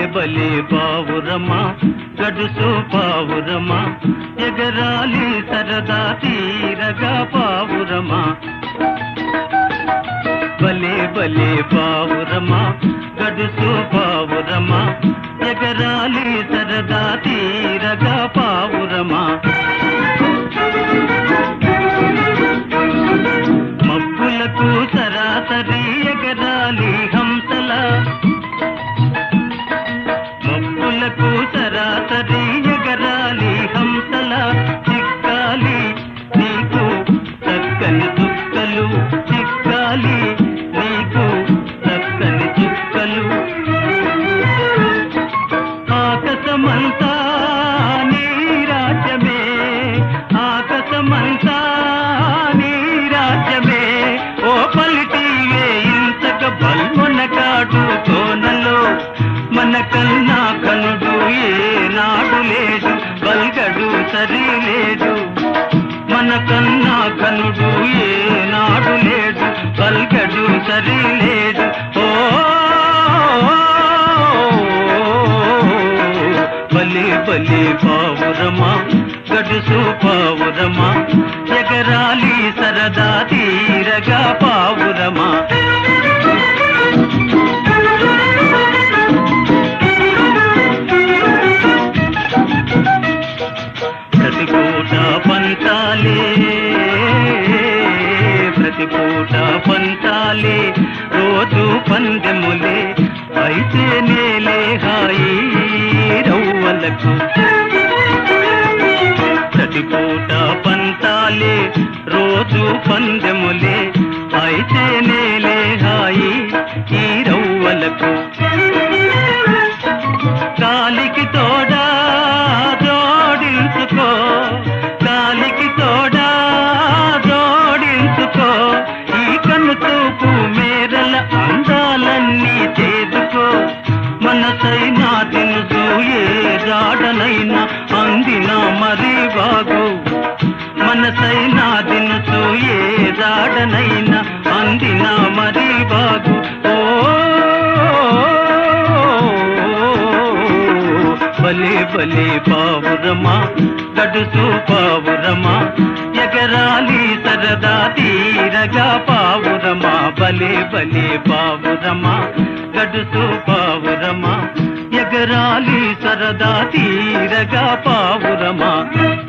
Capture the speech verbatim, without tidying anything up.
బలే పావురమా గడుసు పావురమా ఎగరాలి సరదా తీరగా పావురమా బలే బలే పావురమా గడుసు పావురమా ఎగరాలి సరదా తీరగా పావురమా మబ్బులకు సరాసరి ఎగరాలి హంసల మబ్బులకు సరాసరి ఎగరాలి హంసల చిక్కాలి నీకు చక్కని చుక్కలు చిక్కాలి నీకు చక్కని చుక్కలు ఆకాశమంతా నీ రాజ్యమే ఆకాశమంతా నీ రాజ్యమే ఓ పలిటివే ఇంతక బల్మొన కాటు కోనలో మన కన్నా కనుడు ఏనాడు లేదు బల్గడు సరి లేదు మన కన్నా కనుడు ఏనాడు లేదు బల్గడు సరి లేదు ఓ బలి బలి పావురమా గడుసు పావురమా ఎగరాలి సరదా తీరగా పావురమా ప్రతిపూట పంతాలే ప్రతిపూట పంతాలే రోజు పందెములే అయితే నేలే హాయి రవ్వలకు ప్రతిపూట పంతాలే రోజు పందెములే అయితే నేలే హాయి ఈ రవ్వలకు కాలికి తోడా జోడించుకో కాలికి తోడా జోడించుకో ఈ కన్ను చూపు మేరల అందాలన్నీ చేదుకో మనసైనా తెలుసు ఏ జాడనైనా అందినా మరి బాగు మనసైనా తెలుసు ఏ జాడనైనా అందినా మరి బాగు ఓ బలే బలే పావురమా గడుసు పావురమా ఎగరాలి సరదా తీరగా పావురమా బలే బలే పావురమా గడుసు పావురమా ఎగరాలి సరదా తీరగా పావురమా